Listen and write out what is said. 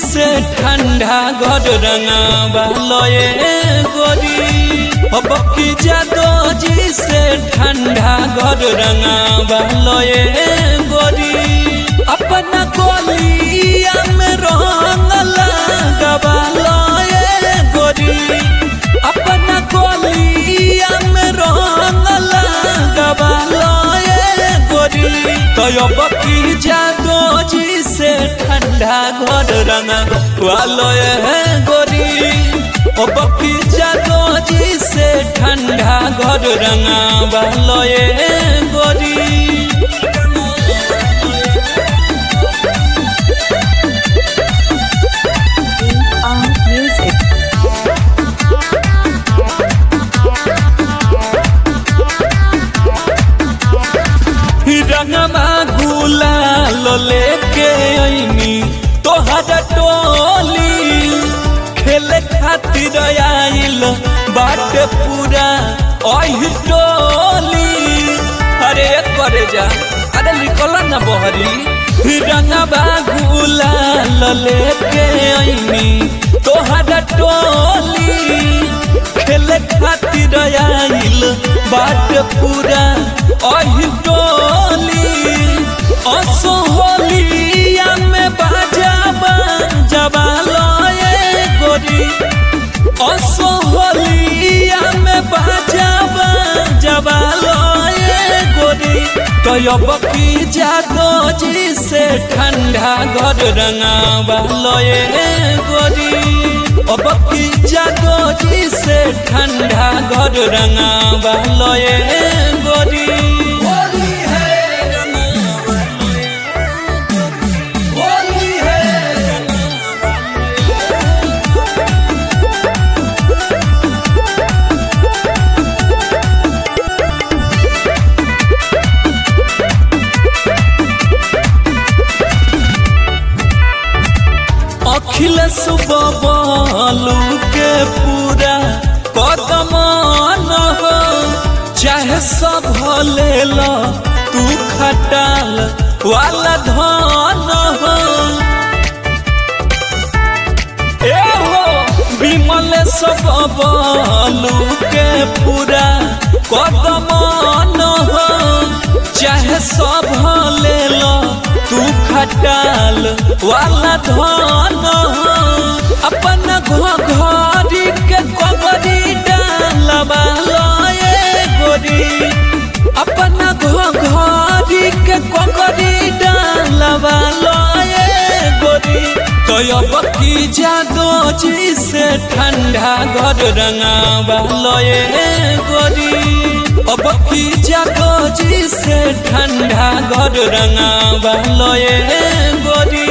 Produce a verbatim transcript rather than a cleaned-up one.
से ठंडा घर रंगावा लये गोरी। अब की जादो जी से ठंडा घर रंगावा लये गोरी। अपना गोलिया में रंग लगावा लये गोरी। अपना गोलिया में रंग लगावा लये गोरी। तो अब की जादो जी से ठंडा घर रंगावा लये गोरी। अब की जादो जी से ठंडा घर रंगावा लये गोरी। रंगमा गुलाल लेके आईनी तोहरा टोली। खेले खातिर आइल बाटे पूरा ओही टोली। अरे करे जा अरे निकल ना बहरी। रंगमा गुलाल लेके आईनी तोहरा टोली। खेले खातिर आइल बाटे पूरा ओही टोली। असो होलिया में बाजा बाजवा लये गोरी। असो होलिया में बाजा बाजवा लये गोरी। तो अब की जादो जी से ठंडा घर रंगावा लये गोरी। अब की जादो जी से ठंडा घर रंगावा लये गोरी। अखिलेश बबलू के पूरा कदम न हो। चाहे सब ले लो तू खटाल वाला धन हो। ए हो विमलेश बबलू के पूरा कदम न हो। चाहे सब ले लो तू खटाल वाला धन हो। अपना घरी के कबरी डालवा लये गोरी। अपना घरी के कबरी डालवा लये गोरी। तो अब की जादो जी से ठंडा घर रंगावा लये गोरी। अब की जादो जी से ठंडा घर रंगावा लये गोरी।